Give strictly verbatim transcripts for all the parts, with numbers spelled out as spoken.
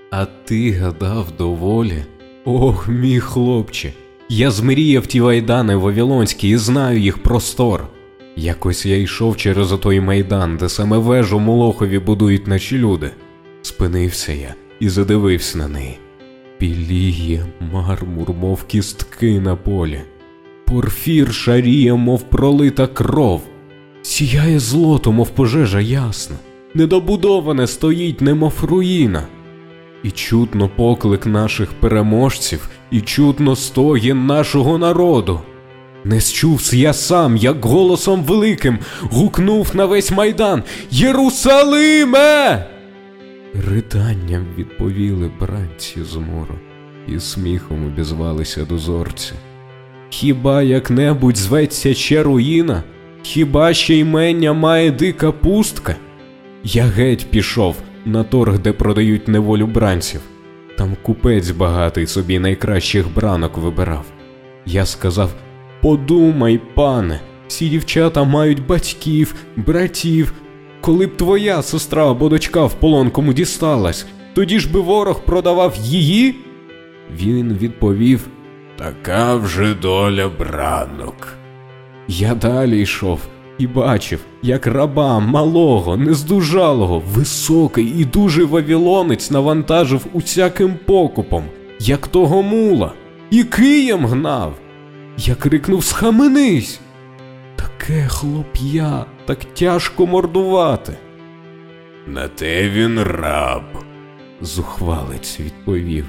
А ти гадав доволі? Ох, мій хлопче, я змріяв ті вайдани вавилонські і знаю їх простор. Якось я йшов через отой майдан, де саме вежу Молохові будують наші люди. Спинився я і задивився на неї. Біліє мармур, мов кістки на полі. Порфір шаріє, мов пролита кров. Сіяє злото, мов пожежа ясна. Недобудоване стоїть, немов руїна. І чутно поклик наших переможців, і чутно стогін нашого народу. Не счувся я сам, як голосом великим гукнув на весь майдан: «Єрусалиме!» Риданням відповіли бранці з мору, і сміхом обізвалися дозорці. Хіба як-небудь зветься ще руїна? Хіба ще ймення має дика пустка? Я геть пішов на торг, де продають неволю бранців. Там купець багатий собі найкращих бранок вибирав. Я сказав: «Подумай, пане, всі дівчата мають батьків, братів. Коли б твоя сестра або дочка в полон кому дісталась, тоді ж би ворог продавав її?» Він відповів: «Така вже доля бранок». Я далі йшов і бачив, як раба малого, нездужалого, високий і дужий вавилонець навантажив усяким покупом, як того мула, і києм гнав. Я крикнув: «Схаменись!» Таке хлоп'я, так тяжко мордувати. «На те він раб», – зухвалець відповів.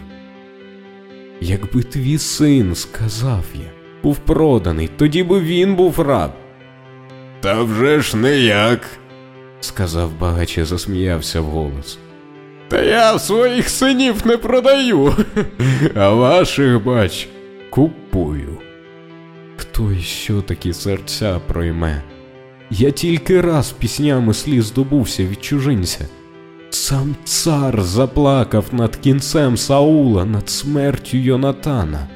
«Якби твій син, – сказав я, – був проданий, тоді би він був раб». «Та вже ж не як», – сказав багач і засміявся вголос. «Та я своїх синів не продаю, а ваших, бач, купую». Хто і що такі серця пройме? Я тільки раз піснями сліз здобувся від чужинця. Сам цар заплакав над кінцем Саула, над смертю Йонатана.